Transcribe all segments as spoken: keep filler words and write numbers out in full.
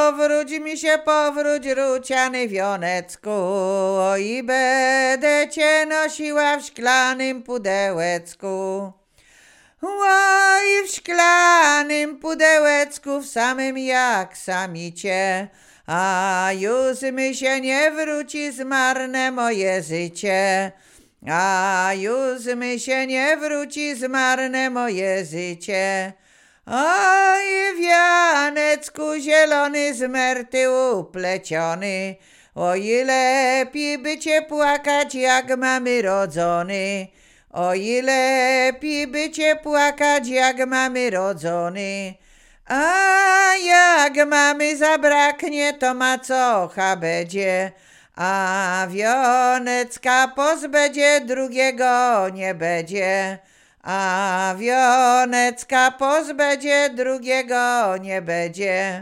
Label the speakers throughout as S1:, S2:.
S1: powróć mi się, powróć ruciany wionecku, oj będę cię nosiła w szklanym pudełecku. Oj, w szklanym pudełecku, w samym jak samicie, a już mi się nie wróci zmarne moje życie. A już mi się nie wróci zmarne moje życie. Oj, wianecku zielony z merty upleciony, oj, lepiej by cię płakać jak mamy rodzony. Oj, lepiej by cię płakać jak mamy rodzony. A jak mamy zabraknie, to macocha będzie, a wionecka pozbędzie, drugiego nie będzie. A wionecka pozbędzie, drugiego nie będzie.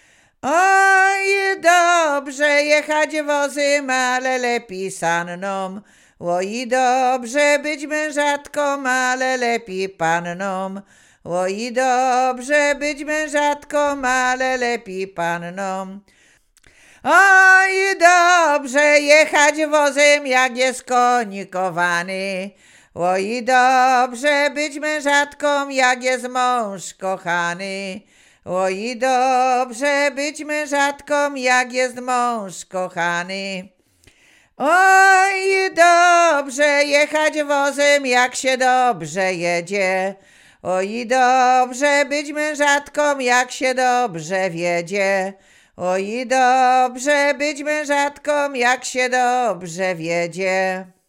S1: Oj, dobrze jechać wozem, ale lepiej sanną. Oj, dobrze być mężatką, ale lepiej panną. Oj, dobrze być mężatką, ale lepiej panną. Oj, dobrze jechać wozem, jak jest konikowany. Oj, dobrze być mężatką, jak jest mąż kochany. Oj, dobrze być mężatką, jak jest mąż kochany. Oj, dobrze jechać wozem, jak się dobrze jedzie. Oj, dobrze być mężatką, jak się dobrze wiedzie. Oj, dobrze być mężatką, jak się dobrze wiedzie.